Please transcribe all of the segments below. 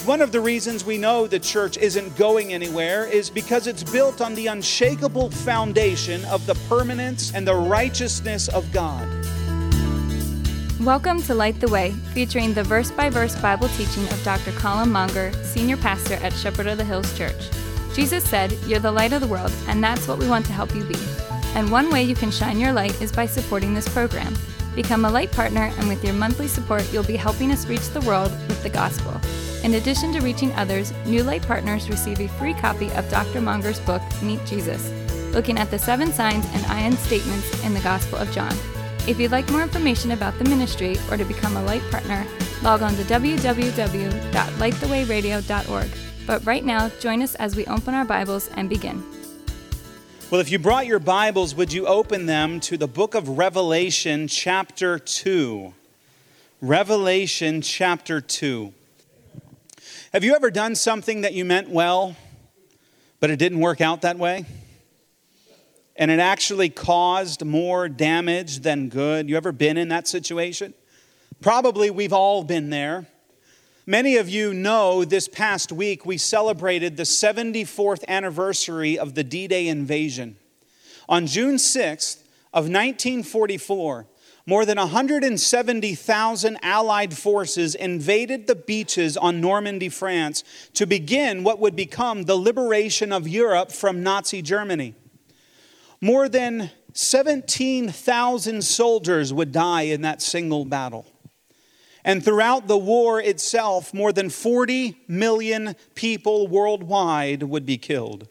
One of the reasons we know the church isn't going anywhere is because it's built on the unshakable foundation of the permanence and the righteousness of God. Welcome to Light the Way, featuring the verse-by-verse Bible teaching of Dr. Colin Monger, Senior Pastor at Shepherd of the Hills Church. Jesus said, "You're the light of the world," and that's what we want to help you be. And one way you can shine your light is by supporting this program. Become a light partner, and with your monthly support, you'll be helping us reach the world with the gospel. In addition to reaching others, new light partners receive a free copy of Dr. Monger's book, Meet Jesus, looking at the 7 signs and I am statements in the Gospel of John. If you'd like more information about the ministry or to become a light partner, log on to www.lightthewayradio.org. But right now, join us as we open our Bibles and begin. Well, if you brought your Bibles, would you open them to the book of Revelation, chapter 2. Revelation, chapter 2. Have you ever done something that you meant well, but it didn't work out that way? And it actually caused more damage than good? You ever been in that situation? Probably we've all been there. Many of you know this past week we celebrated the 74th anniversary of the D-Day invasion. On June 6th of 1944, more than 170,000 Allied forces invaded the beaches on Normandy, France, to begin what would become the liberation of Europe from Nazi Germany. More than 17,000 soldiers would die in that single battle. And throughout the war itself, more than 40 million people worldwide would be killed.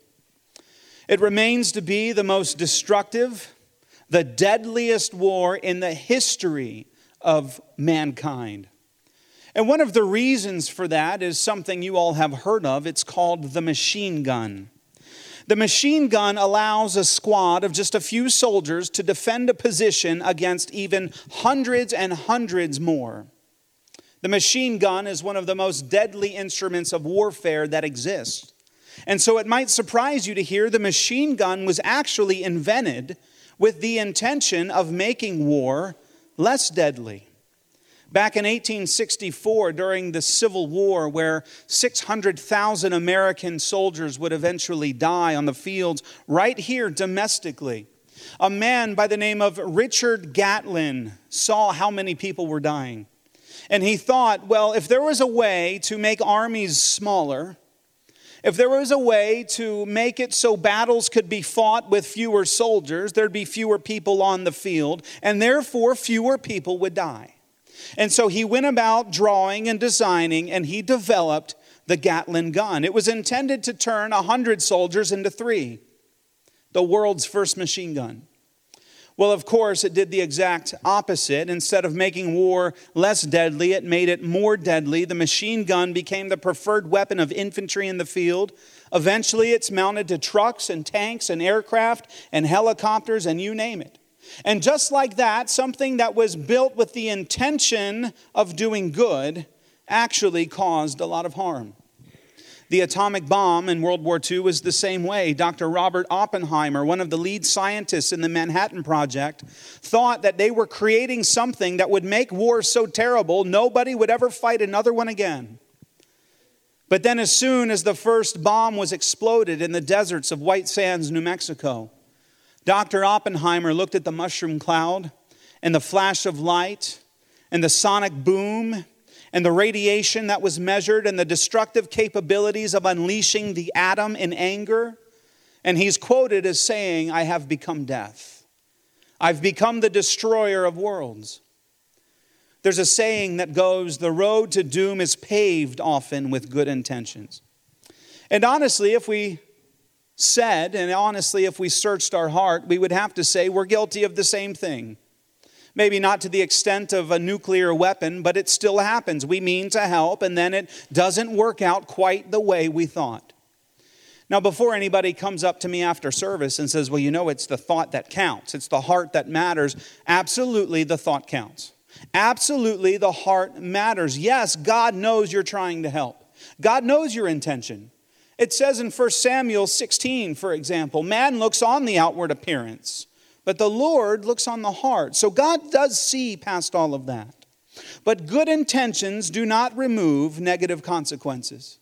It remains to be the most destructive, the deadliest war in the history of mankind. And one of the reasons for that is something you all have heard of. It's called the machine gun. The machine gun allows a squad of just a few soldiers to defend a position against even hundreds and hundreds more. The machine gun is one of the most deadly instruments of warfare that exists. And so it might surprise you to hear the machine gun was actually invented with the intention of making war less deadly. Back in 1864, during the Civil War, where 600,000 American soldiers would eventually die on the fields right here domestically, a man by the name of Richard Gatlin saw how many people were dying. And he thought, well, if there was a way to make armies smaller, if there was a way to make it so battles could be fought with fewer soldiers, there'd be fewer people on the field, and therefore fewer people would die. And so he went about drawing and designing, and he developed the Gatling gun. It was intended to turn 100 soldiers into 3, the world's first machine gun. Well, of course, it did the exact opposite. Instead of making war less deadly, it made it more deadly. The machine gun became the preferred weapon of infantry in the field. Eventually, it's mounted to trucks and tanks and aircraft and helicopters and you name it. And just like that, something that was built with the intention of doing good actually caused a lot of harm. The atomic bomb in World War II was the same way. Dr. Robert Oppenheimer, one of the lead scientists in the Manhattan Project, thought that they were creating something that would make war so terrible nobody would ever fight another one again. But then as soon as the first bomb was exploded in the deserts of White Sands, New Mexico, Dr. Oppenheimer looked at the mushroom cloud and the flash of light and the sonic boom and the radiation that was measured and the destructive capabilities of unleashing the atom in anger. And he's quoted as saying, "I have become death. I've become the destroyer of worlds." There's a saying that goes, the road to doom is paved often with good intentions. And honestly, if we searched our heart, we would have to say we're guilty of the same thing. Maybe not to the extent of a nuclear weapon, but it still happens. We mean to help, and then it doesn't work out quite the way we thought. Now, before anybody comes up to me after service and says, well, you know, it's the thought that counts. It's the heart that matters. Absolutely, the thought counts. Absolutely, the heart matters. Yes, God knows you're trying to help. God knows your intention. It says in 1 Samuel 16, for example, man looks on the outward appearance, but the Lord looks on the heart. So God does see past all of that. But good intentions do not remove negative consequences.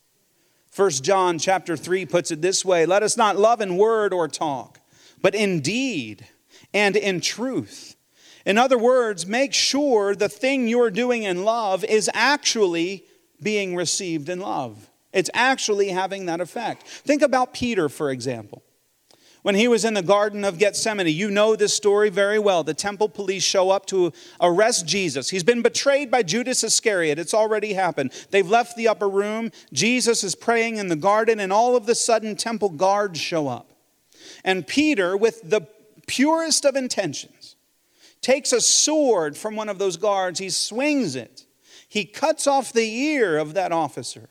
1 John chapter 3 puts it this way, let us not love in word or talk, but in deed and in truth. In other words, make sure the thing you're doing in love is actually being received in love. It's actually having that effect. Think about Peter, for example. When he was in the Garden of Gethsemane, you know this story very well. The temple police show up to arrest Jesus. He's been betrayed by Judas Iscariot. It's already happened. They've left the upper room. Jesus is praying in the garden, and all of a sudden, temple guards show up. And Peter, with the purest of intentions, takes a sword from one of those guards. He swings it. He cuts off the ear of that officer.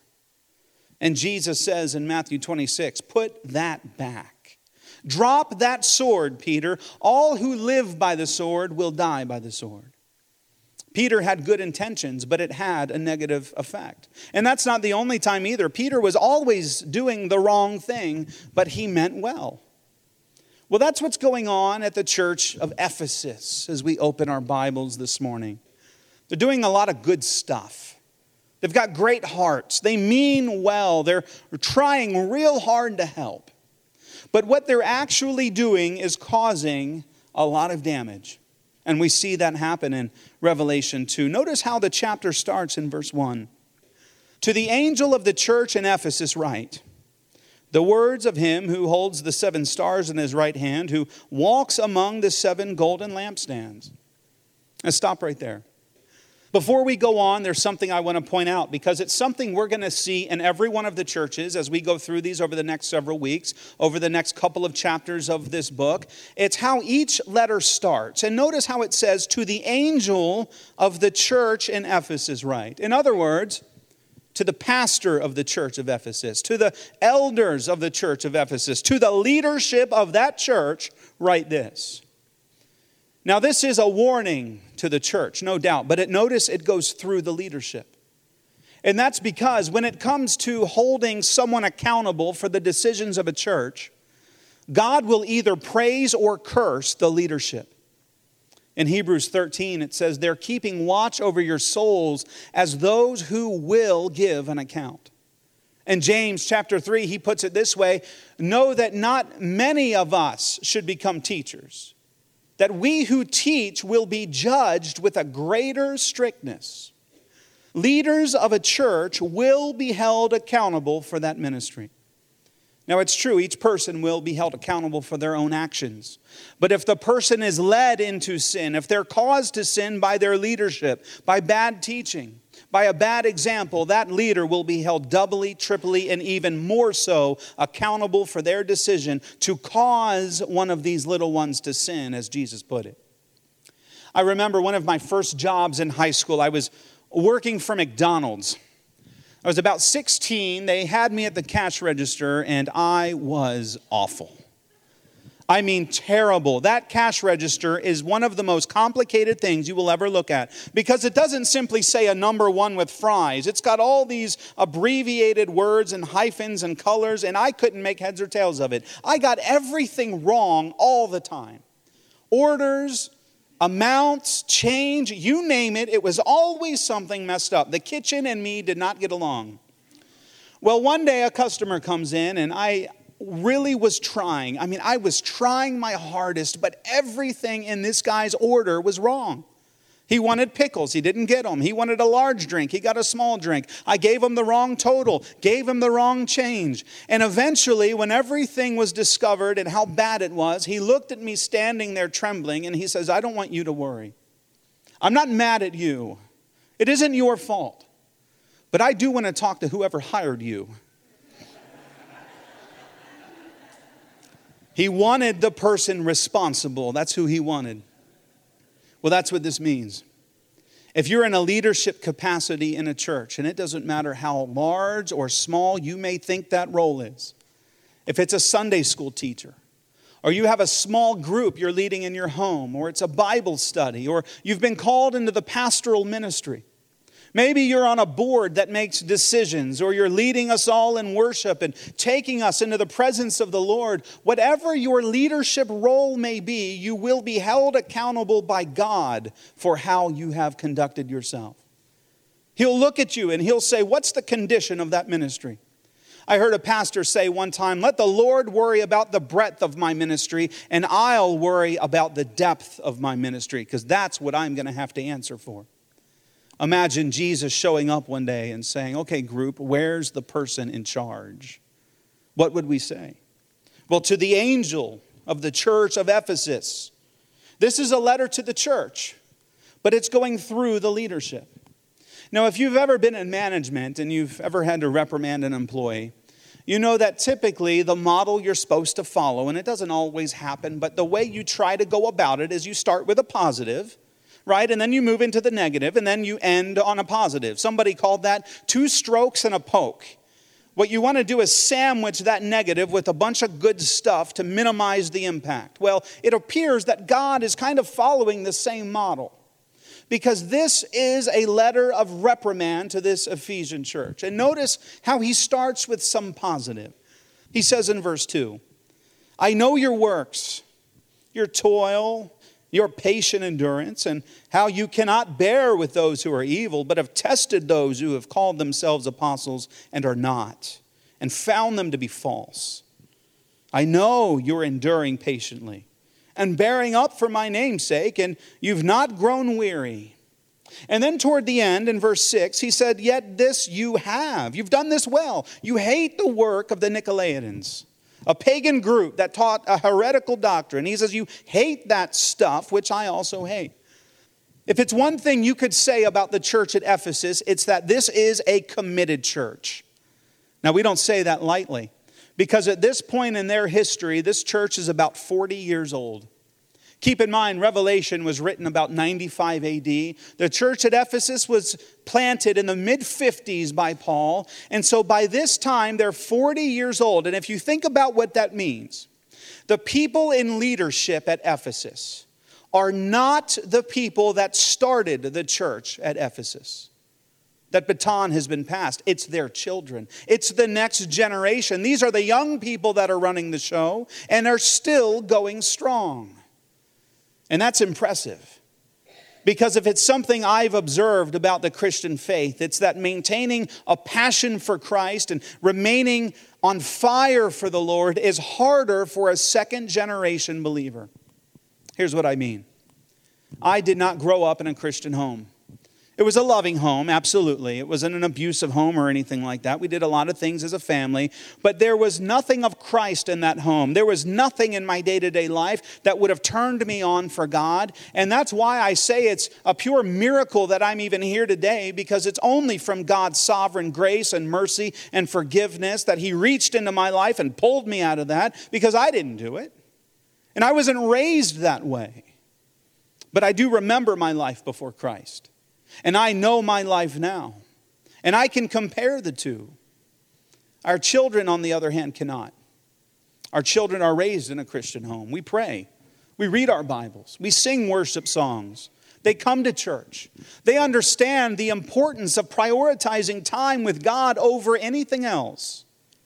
And Jesus says in Matthew 26, put that back. Drop that sword, Peter. All who live by the sword will die by the sword. Peter had good intentions, but it had a negative effect. And that's not the only time either. Peter was always doing the wrong thing, but he meant well. Well, that's what's going on at the church of Ephesus as we open our Bibles this morning. They're doing a lot of good stuff. They've got great hearts. They mean well. They're trying real hard to help. But what they're actually doing is causing a lot of damage. And we see that happen in Revelation 2. Notice how the chapter starts in verse 1. To the angel of the church in Ephesus write, the words of him who holds the 7 stars in his right hand, who walks among the 7 golden lampstands. Let's stop right there. Before we go on, there's something I want to point out because it's something we're going to see in every one of the churches as we go through these over the next several weeks, over the next couple of chapters of this book. It's how each letter starts. And notice how it says, to the angel of the church in Ephesus write. In other words, to the pastor of the church of Ephesus, to the elders of the church of Ephesus, to the leadership of that church, write this. Now, this is a warning to the church, no doubt, but notice it goes through the leadership. And that's because when it comes to holding someone accountable for the decisions of a church, God will either praise or curse the leadership. In Hebrews 13, it says, they're keeping watch over your souls as those who will give an account. In James chapter 3, he puts it this way, know that not many of us should become teachers, that we who teach will be judged with a greater strictness. Leaders of a church will be held accountable for that ministry. Now, it's true, each person will be held accountable for their own actions. But if the person is led into sin, if they're caused to sin by their leadership, by bad teaching, by a bad example, that leader will be held doubly, triply, and even more so accountable for their decision to cause one of these little ones to sin, as Jesus put it. I remember one of my first jobs in high school. I was working for McDonald's. I was about 16. They had me at the cash register, and I was awful. I mean, terrible. That cash register is one of the most complicated things you will ever look at because it doesn't simply say a number 1 with fries. It's got all these abbreviated words and hyphens and colors, and I couldn't make heads or tails of it. I got everything wrong all the time. Orders, amounts, change, you name it, it was always something messed up. The kitchen and me did not get along. Well, one day a customer comes in, and I really was trying. I was trying my hardest, but everything in this guy's order was wrong. He wanted pickles. He didn't get them. He wanted a large drink. He got a small drink. I gave him the wrong total, gave him the wrong change. And eventually, when everything was discovered and how bad it was, he looked at me standing there trembling, and he says, I don't want you to worry. I'm not mad at you. It isn't your fault. But I do want to talk to whoever hired you. He wanted the person responsible. That's who he wanted. Well, that's what this means. If you're in a leadership capacity in a church, and it doesn't matter how large or small you may think that role is, if it's a Sunday school teacher, or you have a small group you're leading in your home, or it's a Bible study, or you've been called into the pastoral ministry, maybe you're on a board that makes decisions, or you're leading us all in worship and taking us into the presence of the Lord. Whatever your leadership role may be, you will be held accountable by God for how you have conducted yourself. He'll look at you and he'll say, what's the condition of that ministry? I heard a pastor say one time, let the Lord worry about the breadth of my ministry, and I'll worry about the depth of my ministry, because that's what I'm going to have to answer for. Imagine Jesus showing up one day and saying, okay, group, where's the person in charge? What would we say? Well, to the angel of the church of Ephesus, this is a letter to the church, but it's going through the leadership. Now, if you've ever been in management and you've ever had to reprimand an employee, you know that typically the model you're supposed to follow, and it doesn't always happen, but the way you try to go about it is you start with a positive, right? And then you move into the negative, and then you end on a positive. Somebody called that 2 strokes and a poke. What you want to do is sandwich that negative with a bunch of good stuff to minimize the impact. Well, it appears that God is kind of following the same model, because this is a letter of reprimand to this Ephesian church. And notice how he starts with some positive. He says in verse 2, I know your works, your toil, your patient endurance, and how you cannot bear with those who are evil, but have tested those who have called themselves apostles and are not, and found them to be false. I know you're enduring patiently and bearing up for my name's sake, and you've not grown weary. And then toward the end, in verse 6, he said, yet this you have. You've done this well. You hate the work of the Nicolaitans, a pagan group that taught a heretical doctrine. He says, you hate that stuff, which I also hate. If it's one thing you could say about the church at Ephesus, it's that this is a committed church. Now, we don't say that lightly, because at this point in their history, this church is about 40 years old. Keep in mind, Revelation was written about 95 AD. The church at Ephesus was planted in the mid-50s by Paul. And so by this time, they're 40 years old. And if you think about what that means, the people in leadership at Ephesus are not the people that started the church at Ephesus. That baton has been passed. It's their children. It's the next generation. These are the young people that are running the show and are still going strong. And that's impressive. Because if it's something I've observed about the Christian faith, it's that maintaining a passion for Christ and remaining on fire for the Lord is harder for a second generation believer. Here's what I mean. I did not grow up in a Christian home. It was a loving home, absolutely. It wasn't an abusive home or anything like that. We did a lot of things as a family, but there was nothing of Christ in that home. There was nothing in my day-to-day life that would have turned me on for God. And that's why I say it's a pure miracle that I'm even here today, because it's only from God's sovereign grace and mercy and forgiveness that He reached into my life and pulled me out of that, because I didn't do it. And I wasn't raised that way. But I do remember my life before Christ. And I know my life now. And I can compare the two. Our children, on the other hand, cannot. Our children are raised in a Christian home. We pray. We read our Bibles. We sing worship songs. They come to church. They understand the importance of prioritizing time with God over anything else.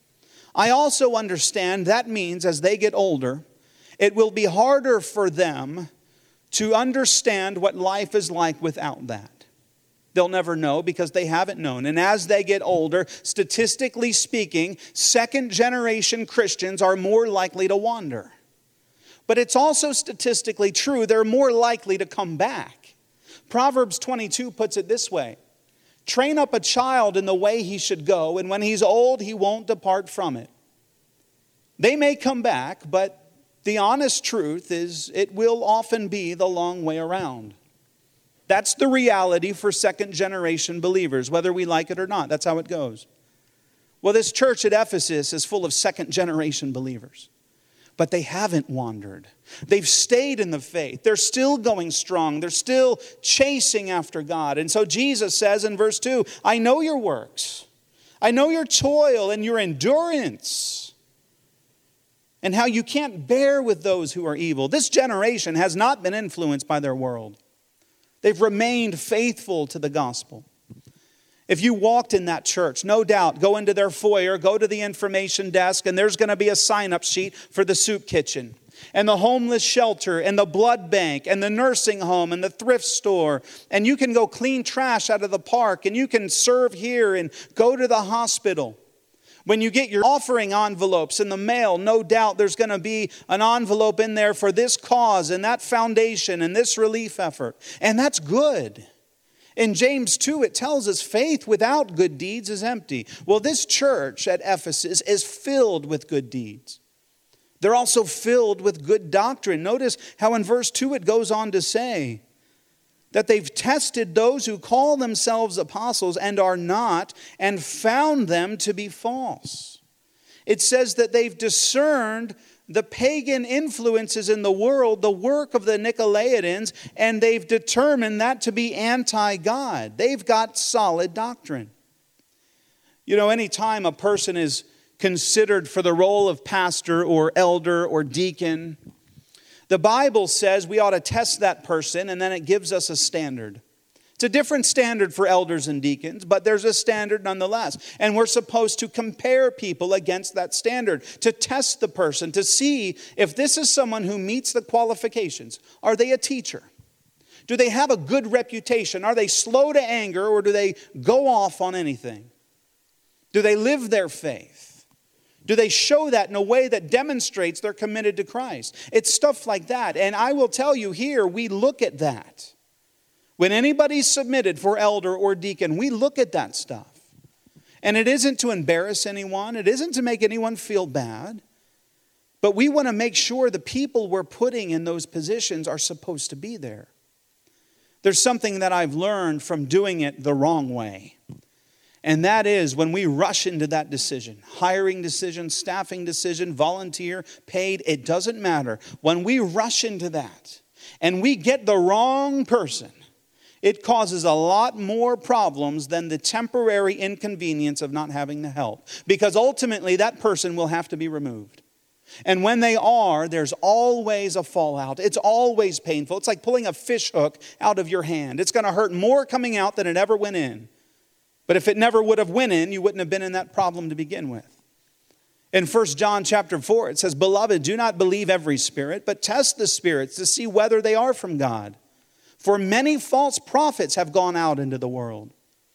I also understand that means as they get older, it will be harder for them to understand what life is like without that. They'll never know because they haven't known. And as they get older, statistically speaking, second generation Christians are more likely to wander. But it's also statistically true, they're more likely to come back. Proverbs 22 puts it this way: train up a child in the way he should go, and when he's old, he won't depart from it. They may come back, but the honest truth is it will often be the long way around. That's the reality for second generation believers, whether we like it or not. That's how it goes. Well, this church at Ephesus is full of second generation believers, but they haven't wandered. They've stayed in the faith. They're still going strong. They're still chasing after God. And so Jesus says in verse 2, I know your works. I know your toil and your endurance, and how you can't bear with those who are evil. This generation has not been influenced by their world. They've remained faithful to the gospel. If you walked in that church, no doubt, go into their foyer, go to the information desk, and there's going to be a sign-up sheet for the soup kitchen. and the homeless shelter and the blood bank and the nursing home and the thrift store. And you can go clean trash out of the park, and you can serve here and go to the hospital. When you get your offering envelopes in the mail, no doubt there's going to be an envelope in there for this cause and that foundation and this relief effort. And that's good. In James 2, it tells us faith without good deeds is empty. Well, this church at Ephesus is filled with good deeds. They're also filled with good doctrine. Notice how in verse 2 it goes on to say that they've tested those who call themselves apostles and are not, and found them to be false. It says that they've discerned the pagan influences in the world, the work of the Nicolaitans, and they've determined that to be anti-God. They've got solid doctrine. You know, anytime a person is considered for the role of pastor or elder or deacon, the Bible says we ought to test that person, and then it gives us a standard. It's a different standard for elders and deacons, but there's a standard nonetheless. And we're supposed to compare people against that standard, to test the person, to see if this is someone who meets the qualifications. Are they a teacher? Do they have a good reputation? Are they slow to anger, or do they go off on anything? Do they live their faith? Do they show that in a way that demonstrates they're committed to Christ? It's stuff like that. And I will tell you here, we look at that. When anybody's submitted for elder or deacon, we look at that stuff. And it isn't to embarrass anyone. It isn't to make anyone feel bad. But we want to make sure the people we're putting in those positions are supposed to be there. There's something that I've learned from doing it the wrong way. And that is when we rush into that decision, hiring decision, staffing decision, volunteer, paid, it doesn't matter. When we rush into that and we get the wrong person, it causes a lot more problems than the temporary inconvenience of not having the help. Because ultimately that person will have to be removed. And when they are, there's always a fallout. It's always painful. It's like pulling a fish hook out of your hand. It's going to hurt more coming out than it ever went in. But if it never would have went in, you wouldn't have been in that problem to begin with. In 1 John chapter 4, it says, "Beloved, do not believe every spirit, but test the spirits to see whether they are from God. For many false prophets have gone out into the world."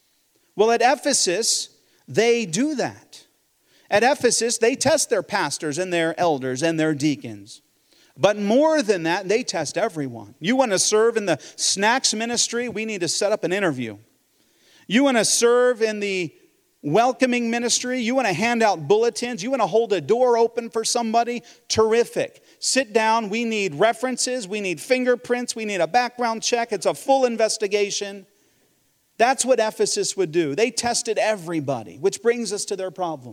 Well, at Ephesus, they do that. At Ephesus, they test their pastors and their elders and their deacons. But more than that, they test everyone. You want to serve in the snacks ministry? We need to set up an interview. You want to serve in the welcoming ministry? You want to hand out bulletins? You want to hold a door open for somebody? Terrific. Sit down. We need references. We need fingerprints. We need a background check. It's a full investigation. That's what Ephesus would do. They tested everybody, which brings us to their problem.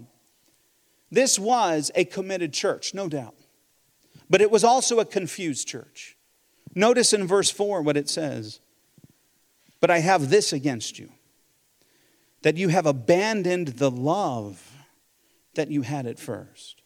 This was a committed church, no doubt. But it was also a confused church. Notice in verse 4 what it says. "But I have this against you, that you have abandoned the love that you had at first."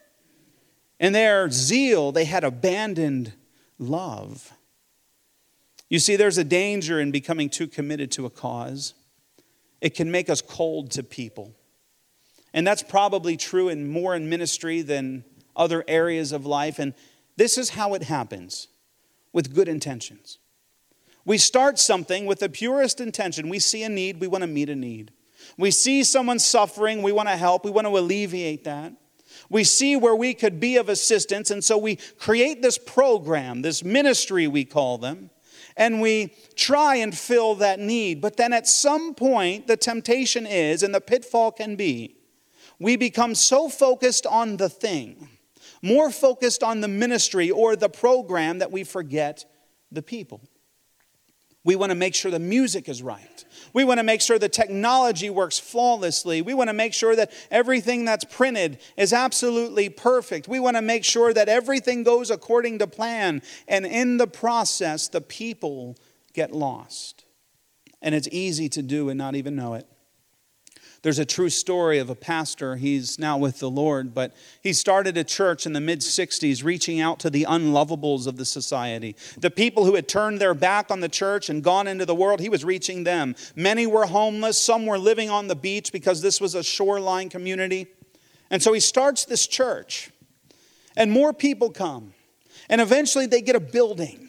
In their zeal, they had abandoned love. You see, there's a danger in becoming too committed to a cause. It can make us cold to people. And that's probably true more in ministry than other areas of life. And this is how it happens, with good intentions. We start something with the purest intention. We see a need, we want to meet a need. We see someone suffering, we want to help, we want to alleviate that. We see where we could be of assistance, and so we create this program, this ministry we call them, and we try and fill that need. But then at some point, the temptation is, and the pitfall can be, we become so focused on the thing, more focused on the ministry or the program, that we forget the people. We want to make sure the music is right. We want to make sure the technology works flawlessly. We want to make sure that everything that's printed is absolutely perfect. We want to make sure that everything goes according to plan. And in the process, the people get lost. And it's easy to do and not even know it. There's a true story of a pastor. He's now with the Lord, but he started a church in the mid-60s, reaching out to the unlovables of the society. The people who had turned their back on the church and gone into the world, he was reaching them. Many were homeless. Some were living on the beach because this was a shoreline community. And so he starts this church, and more people come. And eventually they get a building.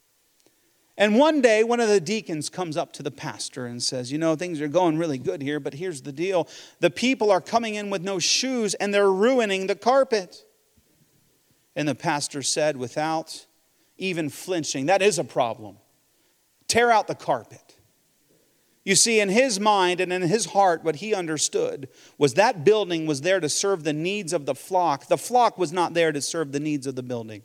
And one day, one of the deacons comes up to the pastor and says, things are going really good here, but here's the deal. The people are coming in with no shoes and they're ruining the carpet. And the pastor said, without even flinching, that is a problem. Tear out the carpet. You see, in his mind and in his heart, what he understood was that building was there to serve the needs of the flock. The flock was not there to serve the needs of the building.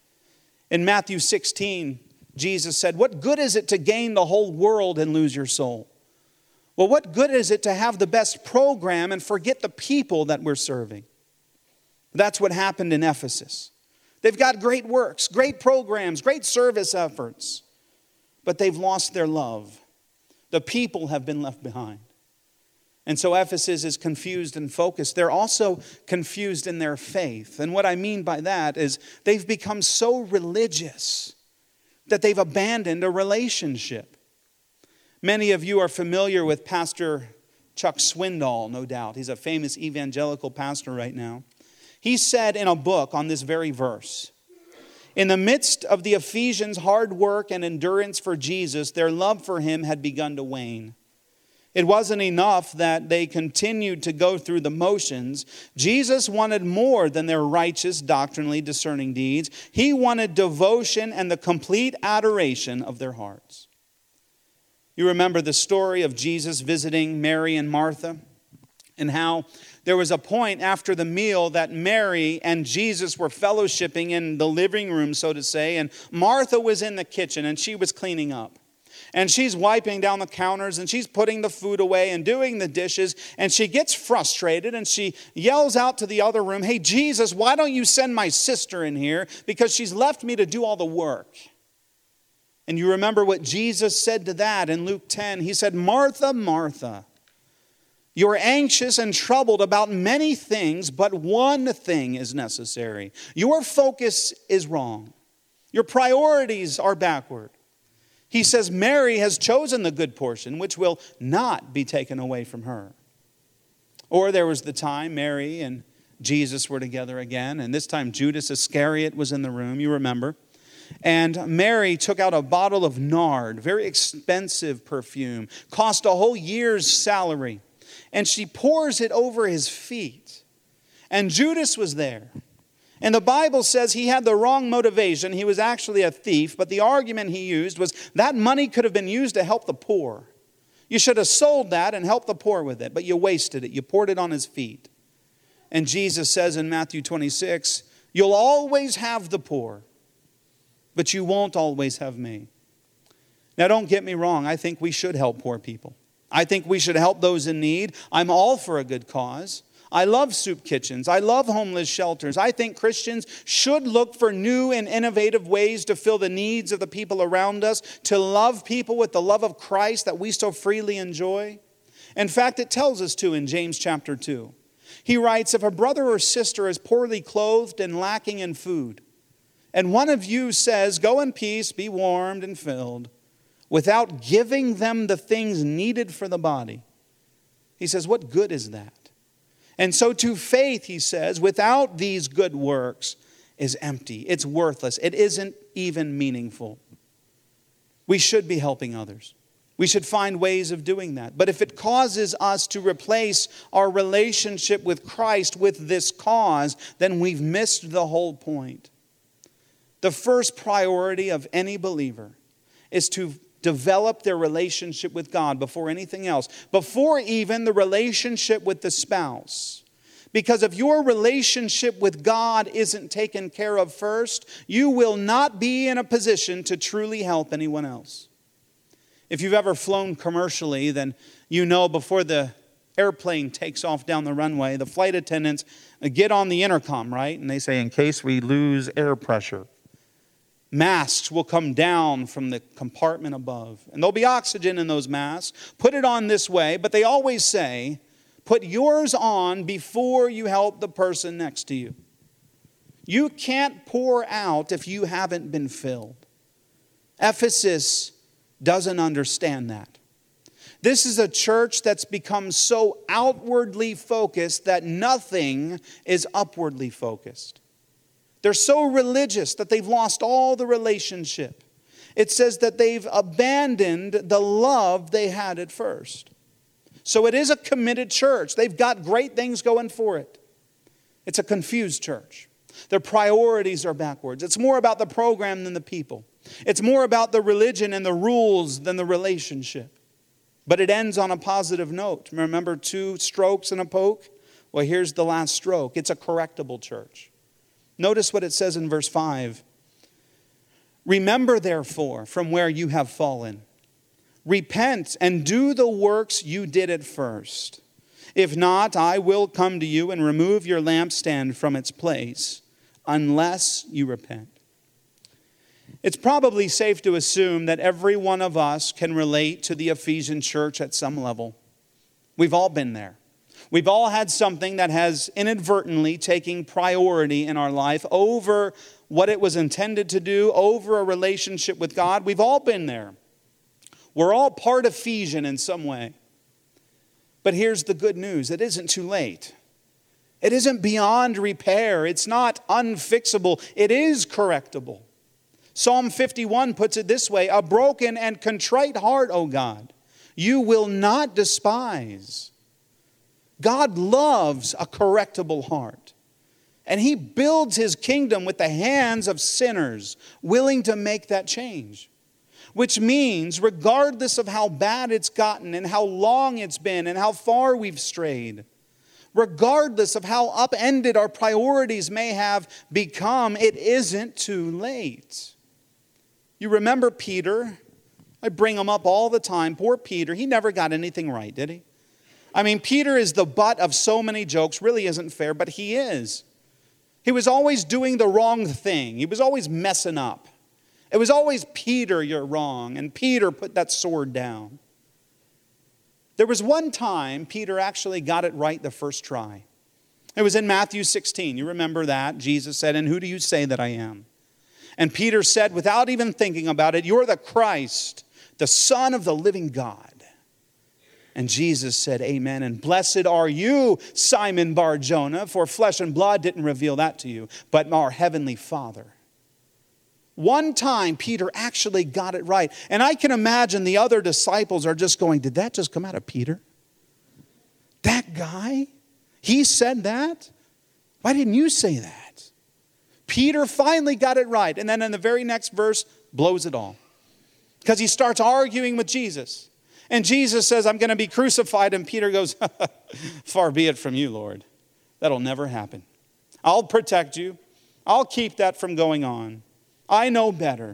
In Matthew 16, Jesus said, what good is it to gain the whole world and lose your soul? Well, what good is it to have the best program and forget the people that we're serving? That's what happened in Ephesus. They've got great works, great programs, great service efforts, but they've lost their love. The people have been left behind. And so Ephesus is confused and focused. They're also confused in their faith. And what I mean by that is they've become so religious that they've abandoned a relationship. Many of you are familiar with Pastor Chuck Swindoll, no doubt. He's a famous evangelical pastor right now. He said in a book on this very verse, in the midst of the Ephesians' hard work and endurance for Jesus, their love for him had begun to wane. It wasn't enough that they continued to go through the motions. Jesus wanted more than their righteous, doctrinally discerning deeds. He wanted devotion and the complete adoration of their hearts. You remember the story of Jesus visiting Mary and Martha, and how there was a point after the meal that Mary and Jesus were fellowshipping in the living room, so to say, and Martha was in the kitchen and she was cleaning up. And she's wiping down the counters and she's putting the food away and doing the dishes. And she gets frustrated and she yells out to the other room, hey, Jesus, why don't you send my sister in here? Because she's left me to do all the work. And you remember what Jesus said to that in Luke 10. He said, Martha, Martha, you're anxious and troubled about many things, but one thing is necessary. Your focus is wrong. Your priorities are backward. He says Mary has chosen the good portion, which will not be taken away from her. Or there was the time Mary and Jesus were together again, and this time Judas Iscariot was in the room, you remember. And Mary took out a bottle of nard, very expensive perfume, cost a whole year's salary, and she pours it over his feet. And Judas was there. And the Bible says he had the wrong motivation. He was actually a thief, but the argument he used was that money could have been used to help the poor. You should have sold that and helped the poor with it, but you wasted it. You poured it on his feet. And Jesus says in Matthew 26, you'll always have the poor, but you won't always have me. Now, don't get me wrong. I think we should help poor people. I think we should help those in need. I'm all for a good cause. I love soup kitchens. I love homeless shelters. I think Christians should look for new and innovative ways to fill the needs of the people around us, to love people with the love of Christ that we so freely enjoy. In fact, it tells us to in James chapter 2. He writes, if a brother or sister is poorly clothed and lacking in food, and one of you says, go in peace, be warmed and filled, without giving them the things needed for the body, he says, what good is that? And so to faith, he says, without these good works is empty. It's worthless. It isn't even meaningful. We should be helping others. We should find ways of doing that. But if it causes us to replace our relationship with Christ with this cause, then we've missed the whole point. The first priority of any believer is to develop their relationship with God before anything else, before even the relationship with the spouse. Because if your relationship with God isn't taken care of first, you will not be in a position to truly help anyone else. If you've ever flown commercially, then you know before the airplane takes off down the runway, the flight attendants get on the intercom, right? And they say, in case we lose air pressure, masks will come down from the compartment above. And there'll be oxygen in those masks. Put it on this way. But they always say, put yours on before you help the person next to you. You can't pour out if you haven't been filled. Ephesus doesn't understand that. This is a church that's become so outwardly focused that nothing is upwardly focused. They're so religious that they've lost all the relationship. It says that they've abandoned the love they had at first. So it is a committed church. They've got great things going for it. It's a confused church. Their priorities are backwards. It's more about the program than the people. It's more about the religion and the rules than the relationship. But it ends on a positive note. Remember 2 strokes and a poke? Well, here's the last stroke. It's a correctable church. Notice what it says in verse 5. Remember, therefore, from where you have fallen. Repent and do the works you did at first. If not, I will come to you and remove your lampstand from its place, unless you repent. It's probably safe to assume that every one of us can relate to the Ephesian church at some level. We've all been there. We've all had something that has inadvertently taken priority in our life over what it was intended to do, over a relationship with God. We've all been there. We're all part Ephesian in some way. But here's the good news. It isn't too late. It isn't beyond repair. It's not unfixable. It is correctable. Psalm 51 puts it this way, a broken and contrite heart, O God, you will not despise. God loves a correctable heart. And He builds His kingdom with the hands of sinners willing to make that change. Which means, regardless of how bad it's gotten and how long it's been and how far we've strayed, regardless of how upended our priorities may have become, it isn't too late. You remember Peter? I bring him up all the time. Poor Peter, he never got anything right, did he? I mean, Peter is the butt of so many jokes. Really isn't fair, but he is. He was always doing the wrong thing. He was always messing up. It was always, Peter, you're wrong. And Peter put that sword down. There was one time Peter actually got it right the first try. It was in Matthew 16. You remember that? Jesus said, and who do you say that I am? And Peter said, without even thinking about it, you're the Christ, the Son of the living God. And Jesus said, amen. And blessed are you, Simon Bar-Jonah, for flesh and blood didn't reveal that to you, but our heavenly Father. One time, Peter actually got it right. And I can imagine the other disciples are just going, did that just come out of Peter? That guy? He said that? Why didn't you say that? Peter finally got it right. And then in the very next verse, blows it all. Because he starts arguing with Jesus. And Jesus says, I'm going to be crucified. And Peter goes, far be it from you, Lord. That'll never happen. I'll protect you. I'll keep that from going on. I know better.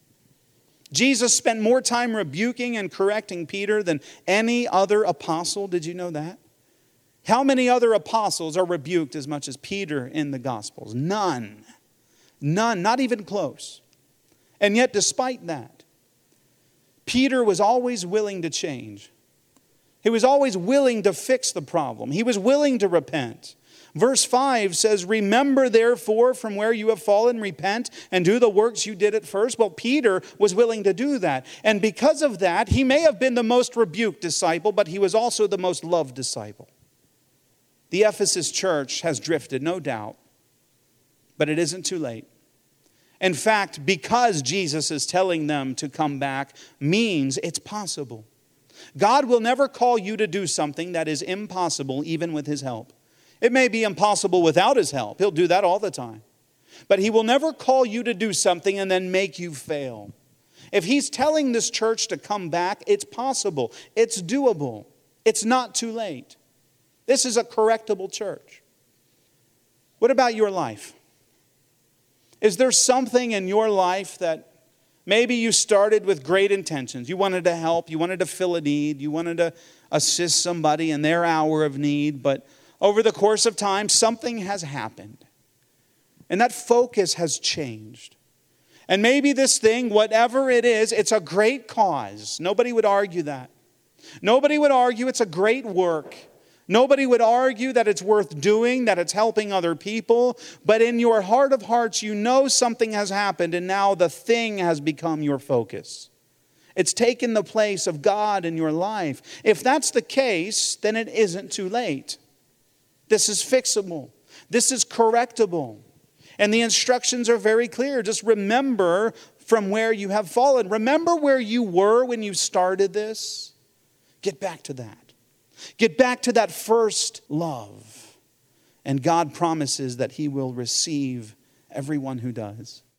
Jesus spent more time rebuking and correcting Peter than any other apostle. Did you know that? How many other apostles are rebuked as much as Peter in the Gospels? None. None, not even close. And yet, despite that, Peter was always willing to change. He was always willing to fix the problem. He was willing to repent. Verse 5 says, remember therefore from where you have fallen, repent and do the works you did at first. Well, Peter was willing to do that. And because of that, he may have been the most rebuked disciple, but he was also the most loved disciple. The Ephesus church has drifted, no doubt, but it isn't too late. In fact, because Jesus is telling them to come back means it's possible. God will never call you to do something that is impossible, even with His help. It may be impossible without His help. He'll do that all the time. But He will never call you to do something and then make you fail. If He's telling this church to come back, it's possible. It's doable. It's not too late. This is a correctable church. What about your life? Is there something in your life that maybe you started with great intentions? You wanted to help. You wanted to fill a need. You wanted to assist somebody in their hour of need, but over the course of time, something has happened. And that focus has changed. And maybe this thing, whatever it is, it's a great cause. Nobody would argue that. Nobody would argue it's a great work. Nobody would argue that it's worth doing, that it's helping other people. But in your heart of hearts, you know something has happened, and now the thing has become your focus. It's taken the place of God in your life. If that's the case, then it isn't too late. This is fixable. This is correctable. And the instructions are very clear. Just remember from where you have fallen. Remember where you were when you started this. Get back to that. Get back to that first love. And God promises that he will receive everyone who does.